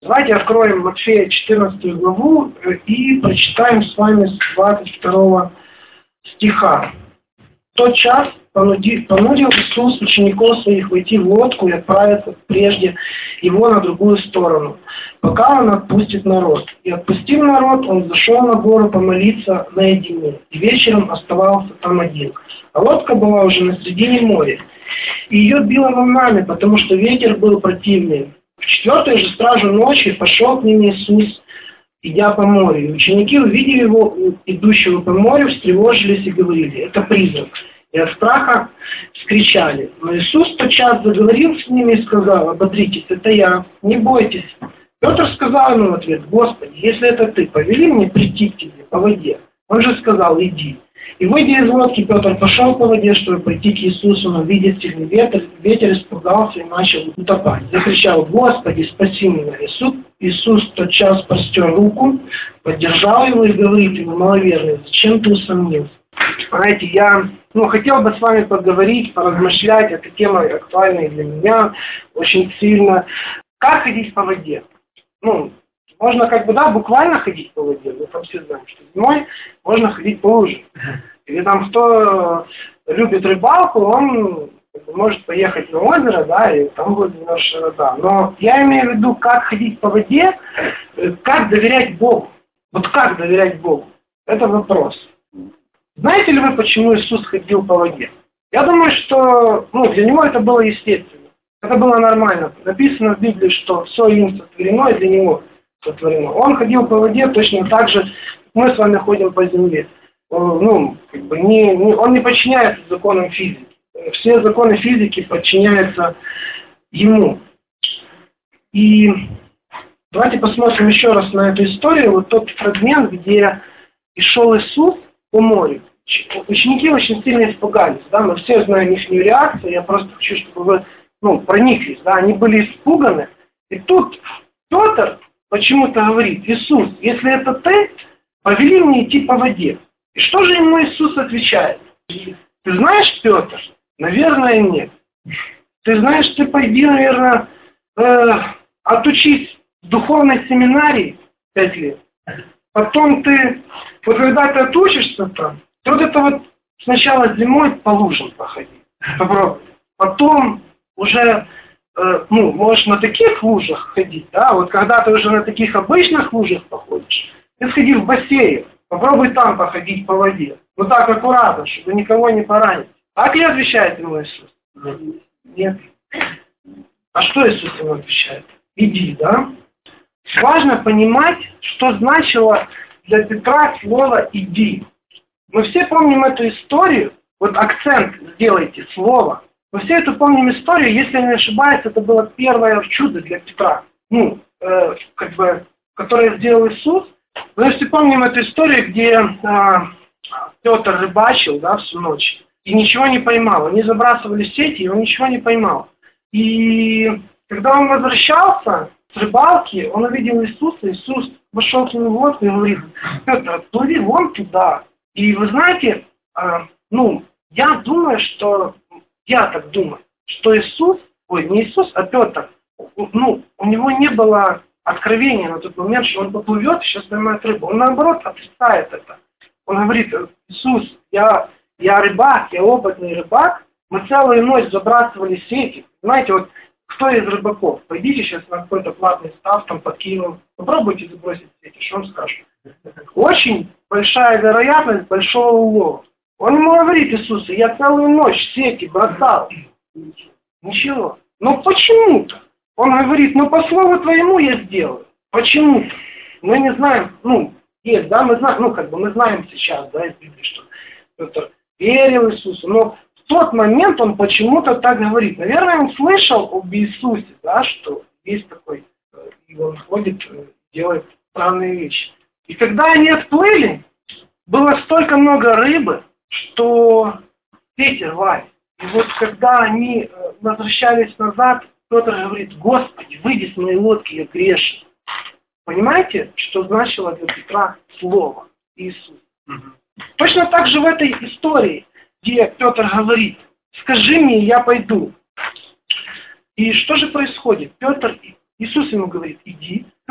Давайте откроем Матфея 14 главу и прочитаем с вами с 22 стиха. В тот час понудил Иисус учеников своих войти в лодку и отправиться прежде его на другую сторону, пока он отпустит народ. И отпустив народ, он зашел на гору помолиться наедине, и вечером оставался там один. А лодка была уже на середине моря, и ее било волнами, потому что ветер был противный. В 4-ю же стражу ночи пошел к ним Иисус, идя по морю. И ученики, увидев его, идущего по морю, встревожились и говорили: это призрак. И от страха вскричали. Но Иисус тотчас заговорил с ними и сказал: ободритесь, это я, не бойтесь. Петр сказал ему в ответ: Господи, если это ты, повели мне прийти к тебе по воде. Он же сказал: иди. И, выйдя из лодки, Петр пошел по воде, чтобы пойти к Иисусу, но, видя сильный ветер испугался и начал утопать. Закричал: Господи, спаси меня. Иисус тотчас простер руку, поддержал его и говорит ему: маловерный, зачем ты усомнился? Знаете, я хотел бы с вами поговорить, поразмышлять. Эта тема актуальна для меня очень сильно. Как ходить по воде? Можно буквально ходить по воде. Мы там все знаем, что зимой можно ходить по лужам. Или там кто любит рыбалку, он может поехать на озеро, и там будет немножко вода. Но я имею в виду, как ходить по воде, как доверять Богу. Вот как доверять Богу? Это вопрос. Знаете ли вы, почему Иисус ходил по воде? Я думаю, что для него это было естественно. Это было нормально. Написано в Библии, что все им сотворено, и для него сотворено. Он ходил по воде точно так же, как мы с вами ходим по земле. Он не подчиняется законам физики. Все законы физики подчиняются ему. И давайте посмотрим еще раз на эту историю. Вот тот фрагмент, где и шел Иисус по морю. Ученики очень сильно испугались. Мы все знаем их реакцию. Я просто хочу, чтобы вы прониклись. Они были испуганы. И тут Петр почему-то говорит: Иисус, если это ты, повели мне идти по воде. И что же ему Иисус отвечает? Ты знаешь, Петр? Наверное, нет. Ты знаешь, ты пойди, наверное, отучись в духовной семинарии 5 лет. Потом когда ты отучишься там, то это сначала зимой по лужам походи. Попробуй. Потом уже, можешь на таких лужах ходить, когда ты уже на таких обычных лужах походишь, ты сходи в бассейн. Попробуй там походить по воде. Так аккуратно, чтобы никого не поранить. Так ли отвечает ему Иисус? Нет. А что Иисус ему отвечает? Иди, Важно понимать, что значило для Петра слово «иди». Мы все помним эту историю. Акцент сделайте, слово. Мы все эту помним историю. Если я не ошибаюсь, это было первое чудо для Петра. Которое сделал Иисус. Мы все помним эту историю, где Петр рыбачил, всю ночь, и ничего не поймал. Они забрасывали сети, и он ничего не поймал. И когда он возвращался с рыбалки, он увидел Иисуса. Иисус вошел к нему в лодку и говорит: Петр, отплыви вон туда. И вы знаете, я думаю, что Иисус, не Иисус, а Петр, у него не было откровение на тот момент, что он поплывет и сейчас поймает рыбу. Он, наоборот, отрицает это. Он говорит: Иисус, я рыбак, я опытный рыбак. Мы целую ночь забрасывали сети. Знаете, кто из рыбаков? Пойдите сейчас на какой-то платный став там под Киевом, попробуйте забросить сети, что он скажет? Очень большая вероятность большого улова. Он ему говорит: Иисус, я целую ночь сети бросал. Ничего. Но почему-то. Он говорит: по слову твоему я сделаю. Почему-то. Мы не знаем, есть, мы знаем, мы знаем сейчас, из Библии, что Петр верил Иисусу, но в тот момент он почему-то так говорит. Наверное, он слышал об Иисусе, что есть такой, и он ходит, делает странные вещи. И когда они отплыли, было столько много рыбы, что сети рвались. И когда они возвращались назад, Петр говорит: Господи, выйди с моей лодки, я грешен. Понимаете, что значило для Петра слово Иисус? Точно так же в этой истории, где Петр говорит: скажи мне, я пойду. И что же происходит? Иисус ему говорит: иди.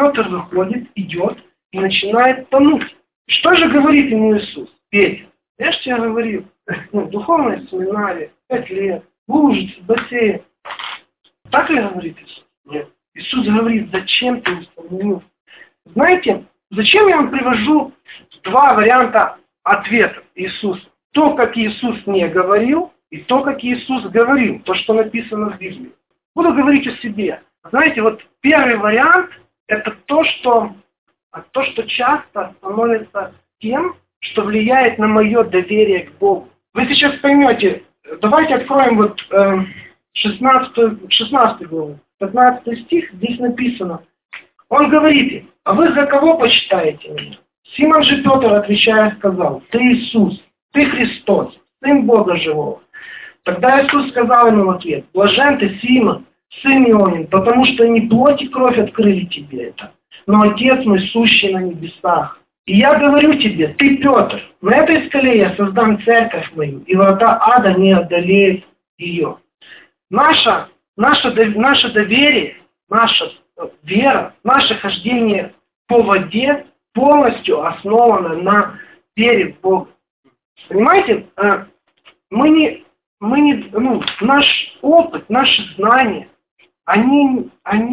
Петр выходит, идет и начинает тонуть. Что же говорит ему Иисус? Петя, я же тебе говорил, духовная семинария, 5 лет, лужица, бассейн. Так ли говорит Иисус? Нет. Иисус говорит, зачем ты исполнил? Знаете, зачем я вам привожу 2 варианта ответов Иисуса? То, как Иисус не говорил, и то, как Иисус говорил, то, что написано в Библии. Буду говорить о себе. Знаете, вот первый вариант, это то, что часто становится тем, что влияет на мое доверие к Богу. Вы сейчас поймете, давайте откроем вот 16 главу, 15 стих, здесь написано. Он говорит, а вы за кого почитаете меня? Симон же Петр, отвечая, сказал, ты Иисус, ты Христос, Сын Бога Живого. Тогда Иисус сказал ему в ответ, блажен ты, Симон, сын Ионин, потому что не плоть и кровь открыли тебе это, но Отец мой, сущий на небесах. И я говорю тебе, ты, Петр, на этой скале я создам церковь мою, и врата ада не одолеют ее. Наше доверие, наша вера, наше хождение по воде полностью основано на вере в Бога. Понимаете, наш опыт, наши знания, они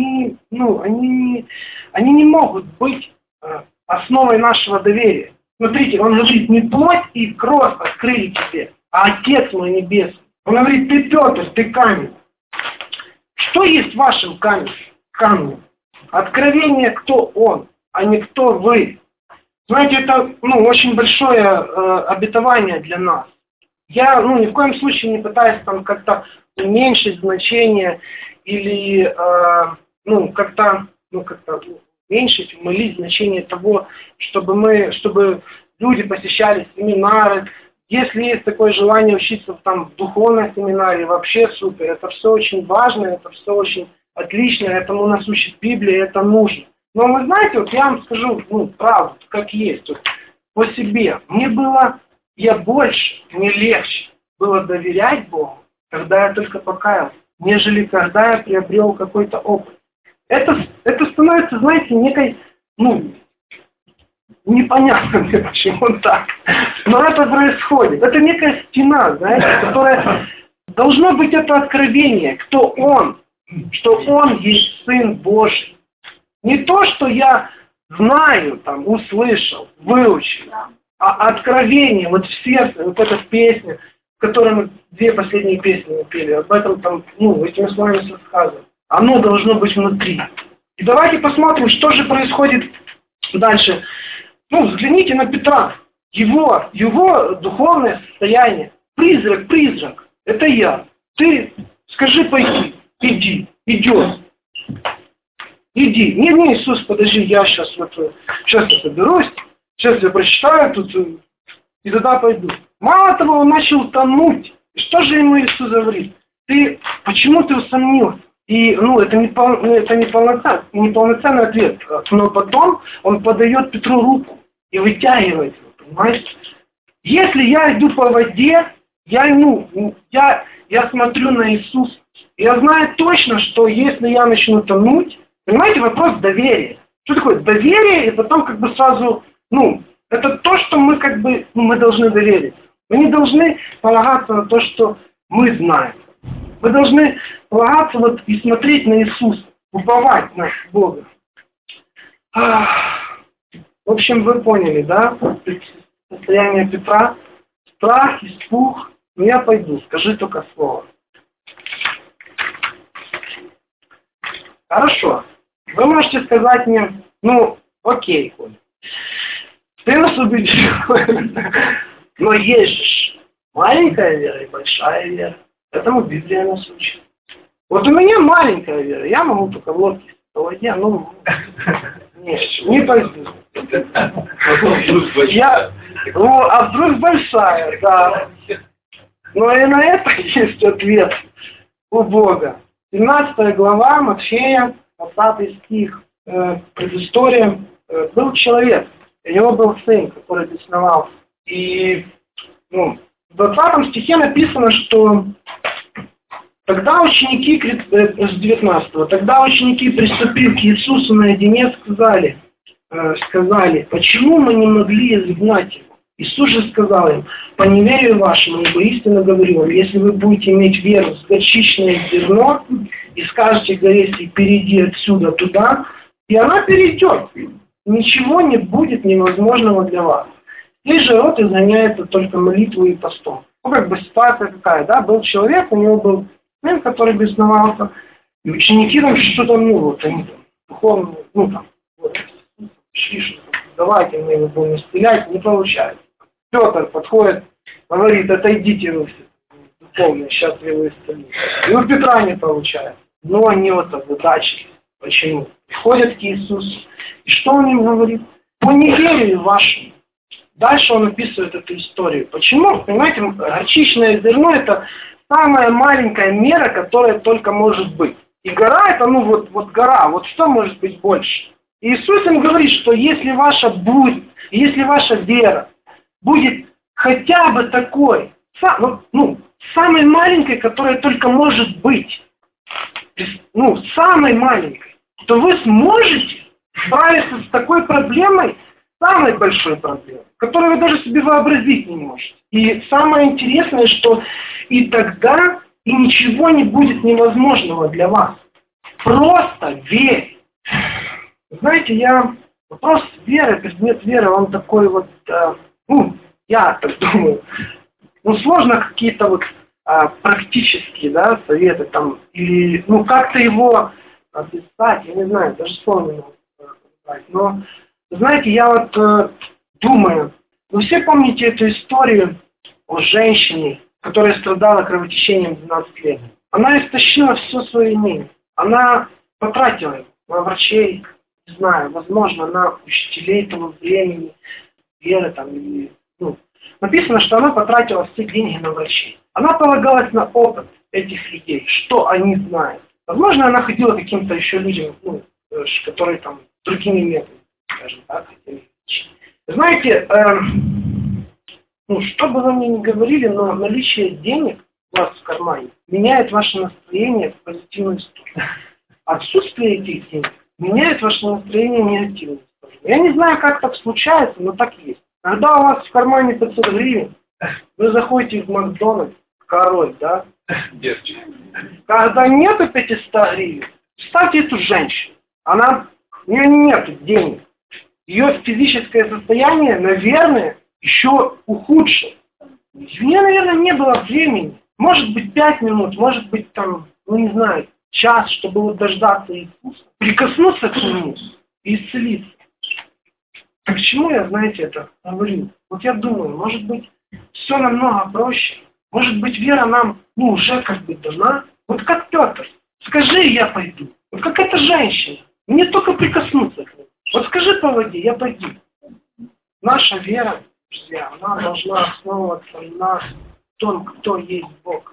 не могут быть основой нашего доверия. Смотрите, он говорит, не плоть и кровь открыли тебе, а Отец мой Небесный. Он говорит, ты Петр, ты камень. Что есть в вашем камне? Откровение, кто он, а не кто вы. Знаете, это очень большое обетование для нас. Я ни в коем случае не пытаюсь там как-то уменьшить значение или как-то уменьшить, умалить значение того, чтобы люди посещали семинары. Если есть такое желание учиться там в духовной семинарии, вообще супер. Это все очень важно, это все очень отлично, этому нас учит Библия, это нужно. Но вы знаете, вот я вам скажу правду, как есть, вот, по себе. Мне легче было доверять Богу, когда я только покаялся, нежели когда я приобрел какой-то опыт. Это становится, знаете, некой, непонятно мне, почему так. Но это происходит. Это некая стена, знаете, которая... Должно быть это откровение, кто Он, что Он есть Сын Божий. Не то, что я знаю, там, услышал, выучил, а откровение, вот в сердце, вот эта песня, в которой мы 2 последние песни напели, об этом там, этими словами все сказано. Оно должно быть внутри. И давайте посмотрим, что же происходит дальше. Взгляните на Петра. Его духовное состояние. Призрак. Это я. Ты скажи пойти. Идет. Иди. Не, Иисус, подожди, я сейчас соберусь, сейчас я прочитаю тут, и тогда пойду. Мало того, он начал тонуть. И что же ему Иисус говорит? Почему ты усомнился? И, это неполноценный ответ. Но потом он подает Петру руку и вытягивает его, понимаете? Если я иду по воде, я смотрю на Иисуса. Я знаю точно, что если я начну тонуть, понимаете, вопрос доверия. Что такое доверие, и потом сразу, это то, что мы мы должны доверить. Мы не должны полагаться на то, что мы знаем. Мы должны полагаться и смотреть на Иисуса, уповать на Бога. В общем, вы поняли, да? Состояние Петра. Страх, испуг. Я пойду, скажи только слово. Хорошо. Вы можете сказать мне, окей, Коля. Ты нас убедил. Но есть же маленькая вера и большая вера. Этому Библия нас учит. Вот у меня маленькая вера. Я могу только в лодке по воде, не пойду. А вдруг большая, да. Но и на это есть ответ у Бога. 17 глава Матфея, 20 стих, предыстория. Был человек, у него был сын, который бесновался. И в 20 стихе написано, что Тогда ученики, с 19-го, тогда ученики, приступив к Иисусу наедине, сказали, почему мы не могли изгнать его? Иисус же сказал им, по неверию вашему, ибо истинно говорю вам, если вы будете иметь веру с горчичное зерно и скажете горе, перейди отсюда туда, и она перейдет. Ничего не будет невозможного для вас. Здесь же род изгоняется только молитвой и постом. Ну, как бы ситуация какая, да? Был человек, у него был сын, который бесновался, и ученики там что-то, вот они там, духовно, вот, шли, что давайте мы его будем стрелять, не получается. Петр подходит, говорит, отойдите вы все, духовно, сейчас я его исцелю. И у Петра не получается. Но они вот озадачились. Почему? Приходят к Иисусу. И что он им говорит? По неверию вашему. Дальше он описывает эту историю. Почему? Понимаете, горчичное зерно это самая маленькая мера, которая только может быть. И гора это, вот гора, вот что может быть больше? И Иисус им говорит, что если ваша вера будет хотя бы такой, самой маленькой, которая только может быть, самой маленькой, то вы сможете справиться с такой проблемой, самой большой проблемой, которую вы даже себе вообразить не можете. И самое интересное, что и тогда и ничего не будет невозможного для вас. Просто верь. Знаете, вопрос веры, предмет веры, он такой вот, я так думаю, сложно какие-то практические, да, советы там, или, как-то его описать, я не знаю, даже сложно его описать, но, знаете, я думаю, вы все помните эту историю о женщине, которая страдала кровотечением 12 лет. Она истощила все свое имение, она потратила его на врачей, не знаю, возможно, на учителей того времени, веры там, или, написано, что она потратила все деньги на врачей. Она полагалась на опыт этих людей, что они знают. Возможно, она ходила к каким-то еще людям, которые там другими методами, скажем так, хотели. Знаете, что бы вы мне ни говорили, но наличие денег у вас в кармане меняет ваше настроение в позитивную сторону. Отсутствие этих денег меняет ваше настроение в негативную сторону. Я не знаю, как так случается, но так есть. Когда у вас в кармане 500 гривен, вы заходите в Макдональдс, король, да? Когда нету 500 гривен, представьте эту женщину. У нее нет денег. Ее физическое состояние, наверное, еще ухудшилось. У нее, наверное, не было времени. Может быть, 5 минут, может быть, там, не знаю, час, чтобы дождаться Иисуса, прикоснуться к Нему и исцелиться. Так к чему я, знаете, это говорю? Вот я думаю, может быть, все намного проще. Может быть, вера нам, уже как бы дана. Вот как Петр. Скажи, я пойду. Вот как эта женщина. Мне только прикоснуться к нему. Вот скажи по воде, я пойду. Наша вера, друзья, она должна основываться на том, кто есть Бог.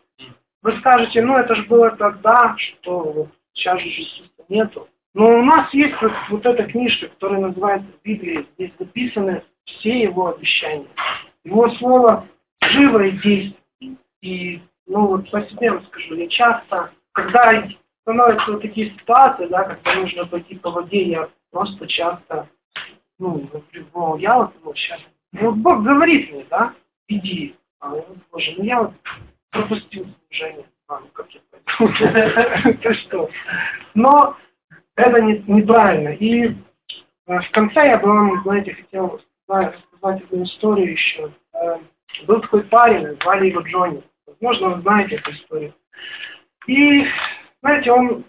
Вы скажете, это же было тогда, что сейчас же Иисуса нету. Но у нас есть вот эта книжка, которая называется Библия. Здесь записаны все его обещания. Его слово живо и действует. И, по себе вам скажу, я часто, когда становятся вот такие ситуации, да, когда нужно пойти по воде, я просто часто, говорю, я сейчас, Бог говорит мне, да, иди. Боже, я пропустил служение, как я пойду. Ты что? Но это неправильно. И в конце я бы вам, знаете, хотел рассказать одну историю еще. Был такой парень, звали его Джонни. Возможно, вы знаете эту историю. И, знаете, он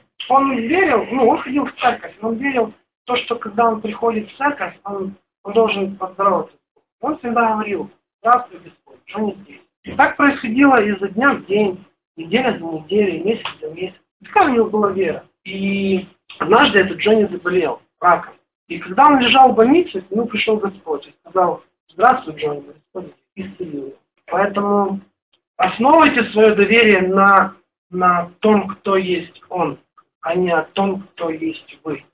верил, он ходил в церковь, он верил в то, что когда он приходит в церковь, он должен поздороваться. Он всегда говорил, здравствуй, Господь, Джонни здесь. И так происходило изо дня в день, неделя за неделей, месяц за месяц. Такая у него была вера. И однажды этот Джонни заболел раком. И когда он лежал в больнице, к нему пришел Господь и сказал, здравствуй, Джонни, Господь исцелил его. Поэтому основывайте свое доверие на том, кто есть Он, а не о том, кто есть вы.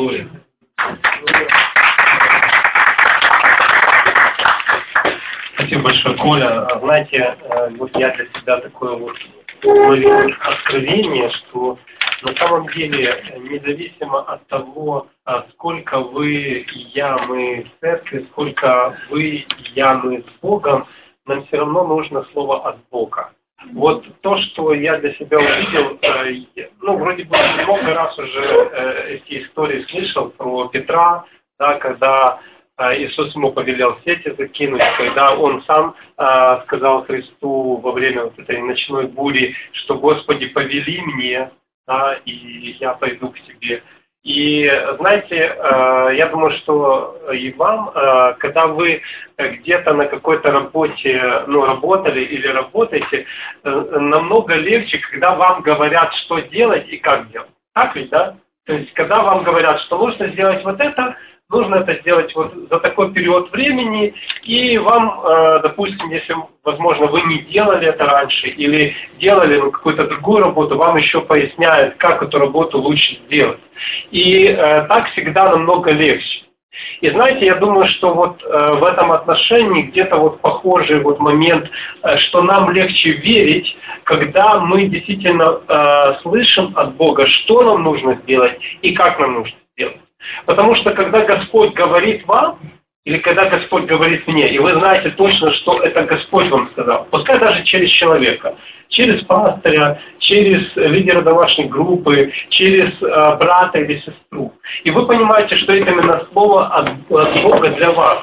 Аллилуйя. Спасибо большое, Коля. Знаете, вот я для себя такое вот уловил откровение, что на самом деле, независимо от того, сколько вы и я, мы в церкви, сколько вы и я, мы с Богом, нам все равно нужно слово от Бога. Вот то, что я для себя увидел, вроде бы много раз уже эти истории слышал про Петра, да, когда Иисус ему повелел сети закинуть, когда он сам сказал Христу во время вот этой ночной бури, что «Господи, повели мне, да, и я пойду к Тебе». И знаете, я думаю, что и вам, когда вы где-то на какой-то работе, работали или работаете, намного легче, когда вам говорят, что делать и как делать. Так ведь, да? То есть, когда вам говорят, что нужно сделать вот это, нужно это сделать вот за такой период времени, и вам, допустим, если, возможно, вы не делали это раньше, или делали какую-то другую работу, вам еще поясняют, как эту работу лучше сделать. И так всегда намного легче. И знаете, я думаю, что вот в этом отношении где-то вот похожий вот момент, что нам легче верить, когда мы действительно слышим от Бога, что нам нужно сделать и как нам нужно сделать. Потому что когда Господь говорит вам, или когда Господь говорит мне, и вы знаете точно, что это Господь вам сказал, пускай даже через человека, через пастыря, через лидера домашней группы, через брата или сестру, и вы понимаете, что это именно слово от Бога для вас.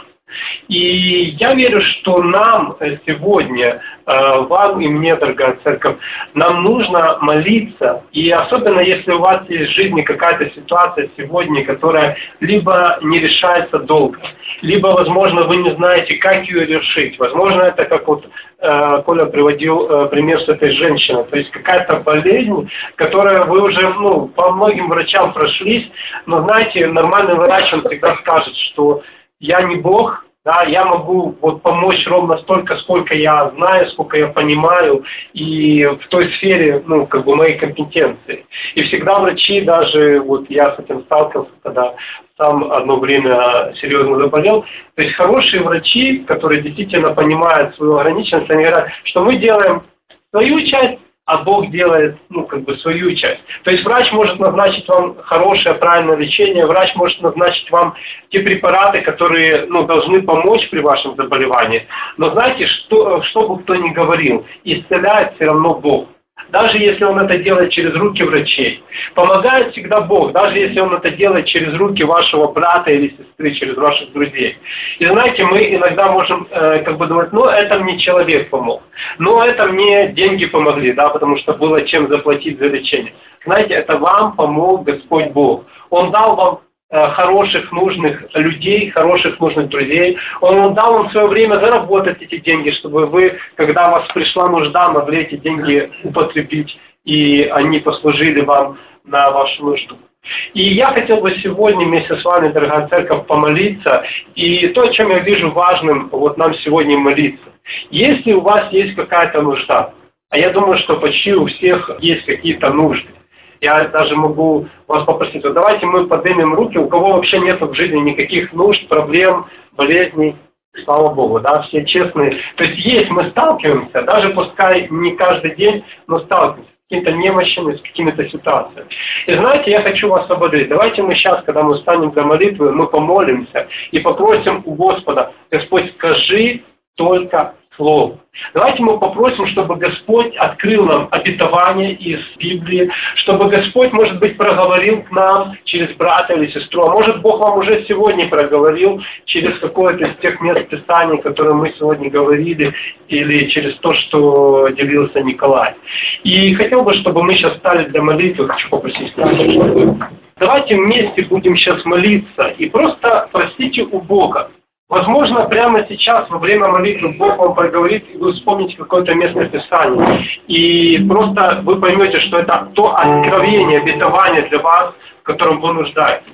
И я верю, что нам сегодня, вам и мне, дорогая церковь, нам нужно молиться, и особенно если у вас есть в жизни какая-то ситуация сегодня, которая либо не решается долго, либо, возможно, вы не знаете, как ее решить. Возможно, это как вот Коля приводил пример с этой женщиной, то есть какая-то болезнь, которая вы уже по многим врачам прошлись, но знаете, нормальный врач, он всегда скажет, что я не Бог, да, я могу вот помочь ровно столько, сколько я знаю, сколько я понимаю, и в той сфере, моей компетенции. И всегда врачи, даже вот я с этим сталкивался, когда сам одно время серьезно заболел, то есть хорошие врачи, которые действительно понимают свою ограниченность, они говорят, что мы делаем свою часть, а Бог делает, свою часть. То есть врач может назначить вам хорошее, правильное лечение, врач может назначить вам те препараты, которые, должны помочь при вашем заболевании. Но знаете, что бы кто ни говорил, исцеляет все равно Бог. Даже если он это делает через руки врачей. Помогает всегда Бог, даже если он это делает через руки вашего брата или сестры, через ваших друзей. И знаете, мы иногда можем думать, это мне человек помог. Это мне деньги помогли, да, потому что было чем заплатить за лечение. Знаете, это вам помог Господь Бог. Он дал вам хороших, нужных людей, хороших, нужных друзей. Он дал вам в свое время заработать эти деньги, чтобы вы, когда у вас пришла нужда, могли эти деньги употребить, и они послужили вам на вашу нужду. И я хотел бы сегодня вместе с вами, дорогая церковь, помолиться. И то, о чем я вижу важным, вот нам сегодня молиться. Если у вас есть какая-то нужда, а я думаю, что почти у всех есть какие-то нужды, я даже могу вас попросить, давайте мы поднимем руки, у кого вообще нет в жизни никаких нужд, проблем, болезней, слава Богу, да, все честные. То есть мы сталкиваемся, даже пускай не каждый день, но сталкиваемся с какими-то немощами, с какими-то ситуациями. И знаете, я хочу вас ободрить. Давайте мы сейчас, когда мы встанем для молитвы, мы помолимся и попросим у Господа, Господь, скажи только Слово. Давайте мы попросим, чтобы Господь открыл нам обетование из Библии, чтобы Господь, может быть, проговорил к нам через брата или сестру, а может, Бог вам уже сегодня проговорил через какое-то из тех мест Писаний, которые мы сегодня говорили, или через то, что делился Николай. И хотел бы, чтобы мы сейчас стали для молитвы, хочу попросить, чтобы давайте вместе будем сейчас молиться и просто просите у Бога. Возможно, прямо сейчас, во время молитвы, Бог вам проговорит, и вы вспомните какое-то местное Писание. И просто вы поймете, что это то откровение, обетование для вас, в котором вы нуждаетесь.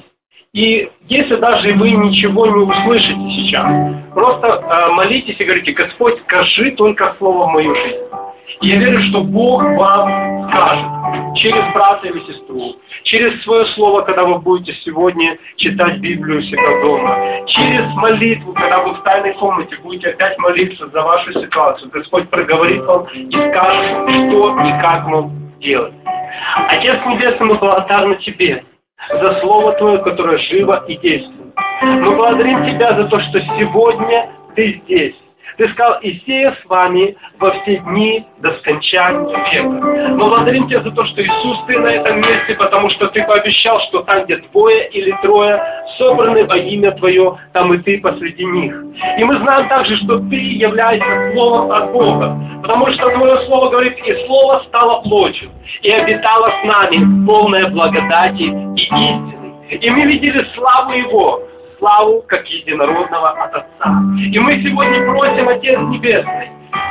И если даже вы ничего не услышите сейчас, просто молитесь и говорите, Господь, скажи только слово в мою жизнь. И я верю, что Бог вам скажет. через брата или сестру, через свое слово, когда вы будете сегодня читать Библию у себя дома, через молитву, когда вы в тайной комнате будете опять молиться за вашу ситуацию. Господь проговорит вам и скажет, что и как вам делать. Отец Небесный, мы благодарны Тебе за Слово Твое, которое живо и действует. Мы благодарим Тебя за то, что сегодня Ты здесь. Ты сказал, и сея с вами во все дни до скончания века. Мы благодарим Тебя за то, что Иисус, Ты на этом месте, потому что Ты пообещал, что там, где двое или трое собраны во имя Твое, там и Ты посреди них. И мы знаем также, что Ты являешься Словом от Бога, потому что Твое Слово говорит, и Слово стало плотью, и обитало с нами полное благодати и истины. И мы видели славу Его, славу как единородного от Отца. И мы сегодня просим, Отец Небесный,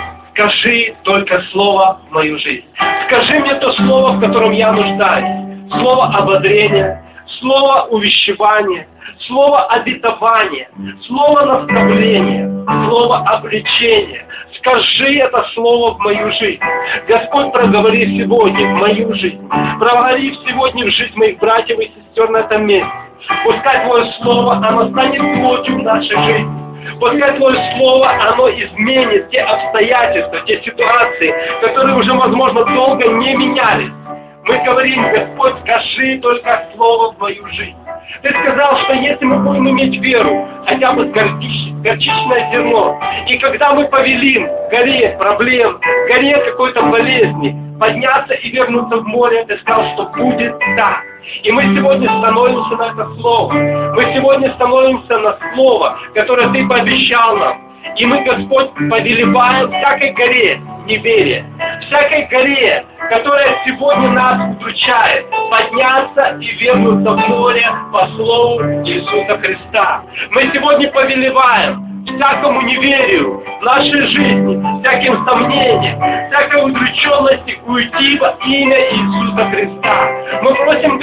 скажи только слово в мою жизнь. Скажи мне то слово, в котором я нуждаюсь. Слово ободрения, слово увещевания, слово обетования, слово наставления, слово обличения. Скажи это слово в мою жизнь. Господь, проговори сегодня в мою жизнь. Проговори сегодня в жизнь моих братьев и сестер на этом месте. Пускай Твое Слово, оно станет плотью в нашей жизни. Пускай Твое Слово, оно изменит те обстоятельства, те ситуации, которые уже, возможно, долго не менялись. Мы говорим, Господь, скажи только Слово в мою жизнь. Ты сказал, что если мы будем иметь веру, хотя бы горчичное зерно, и когда мы повелим горе проблем, горе какой-то болезни, подняться и вернуться в море, Ты сказал, что будет так. И мы сегодня становимся на это Слово. Мы сегодня становимся на Слово, которое Ты пообещал нам. И мы, Господь, повелеваем всякой горе неверия, всякой горе, которая сегодня нас удручает, подняться и вернуться в море по Слову Иисуса Христа. Мы сегодня повелеваем всякому неверию в нашей жизни, всяким сомнениям, всякой удрученности уйти во имя Иисуса Христа. Мы просим,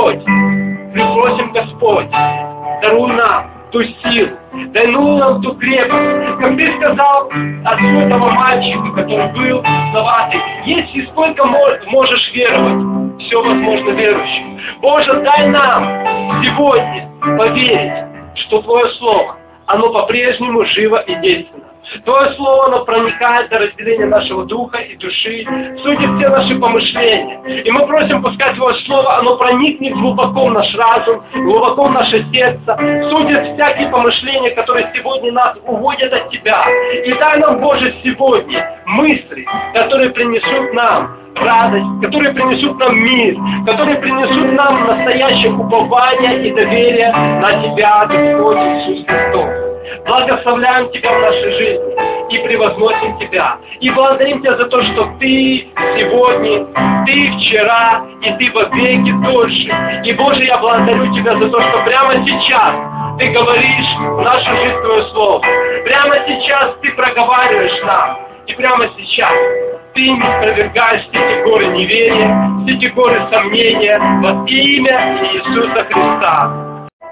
Господь, даруй нам ту силу, дай нам ту крепость. Как Ты сказал отцу этого мальчика, который был словатый, если сколько можешь веровать, все возможно верующим. Боже, дай нам сегодня поверить, что Твое Слово, оно по-прежнему живо и действенно. Твое Слово, оно проникает до разделения нашего духа и души, судит все наши помышления. И мы просим, пускай Твое Слово, оно проникнет глубоко в наш разум, глубоко в наше сердце, судит всякие помышления, которые сегодня нас уводят от Тебя. И дай нам, Боже, сегодня мысли, которые принесут нам радость, которые принесут нам мир, которые принесут нам настоящее упование и доверие на Тебя, Господь Иисус Христос. Благословляем Тебя в нашей жизни и превозносим Тебя. И благодарим Тебя за то, что Ты сегодня, Ты вчера и Ты во веки тот же. И, Боже, я благодарю Тебя за то, что прямо сейчас Ты говоришь в нашу жизнь Твое Слово. Прямо сейчас Ты проговариваешь нам. И прямо сейчас Ты не спровергаешь все эти горы неверия, все эти горы сомнения во имя Иисуса Христа.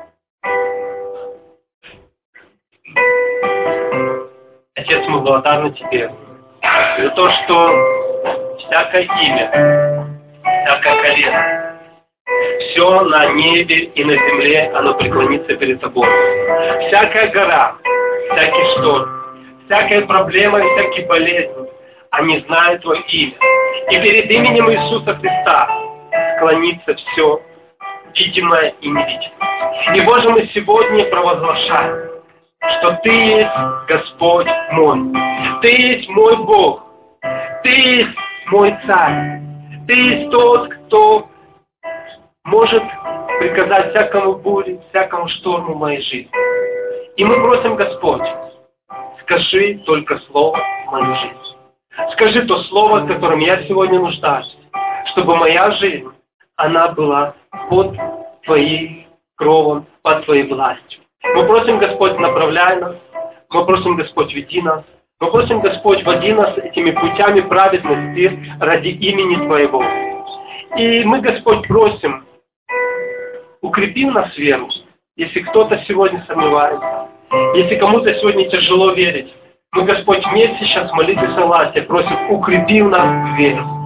Отец, мы благодарны Тебе за то, что всякое имя, всякое колено, все на небе и на земле, оно преклонится перед Тобой. Всякая гора, всякий шторм, всякая проблема и всякие болезни, они знают Твое имя. И перед именем Иисуса Христа склонится все, видимое и невидимое. И, Боже, мы сегодня провозглашаем, что Ты есть Господь мой, Ты есть мой Бог, Ты есть мой Царь, Ты есть тот, кто может приказать всякому буре, всякому шторму моей жизни. И мы просим, Господь, скажи только слово в мою жизнь. Скажи то слово, которым я сегодня нуждаюсь, чтобы моя жизнь, она была под Твоим кровом, под Твоей властью. Мы просим, Господь, направляй нас. Мы просим, Господь, веди нас. Мы просим, Господь, води нас этими путями праведности ради имени Твоего. И мы, Господь, просим, укрепи в нас веру, если кто-то сегодня сомневается, если кому-то сегодня тяжело верить. Мы, Господь, вместе сейчас в молитве согласия просим, укрепи в нас веру.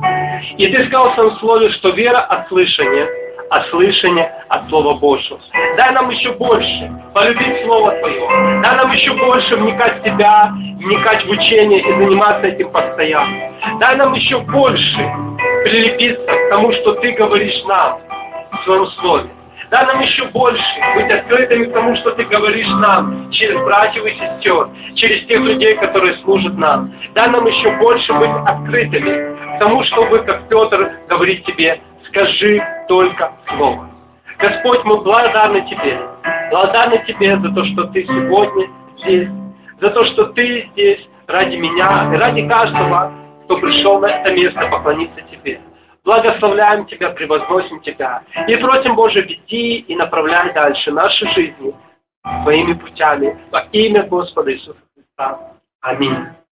И Ты сказал в Своем Слове, что вера от слышания, а слышание от Слова Божьего. Дай нам еще больше полюбить Слово Твое. Дай нам еще больше вникать в Тебя, вникать в учение и заниматься этим постоянно. Дай нам еще больше прилепиться к тому, что Ты говоришь нам в Своем Слове. Дай нам еще больше быть открытыми к тому, что Ты говоришь нам через братьев и сестер, через тех людей, которые служат нам. Дай нам еще больше быть открытыми к тому, чтобы, как Петр говорит Тебе, скажи только Слово. Господь, мы благодарны Тебе. Благодарны Тебе за то, что Ты сегодня здесь, за то, что Ты здесь ради меня и ради каждого, кто пришел на это место поклониться Тебе. Благословляем Тебя, превозносим Тебя. И просим, Боже, веди и направляй дальше наши жизни Твоими путями. Во имя Господа Иисуса Христа. Аминь.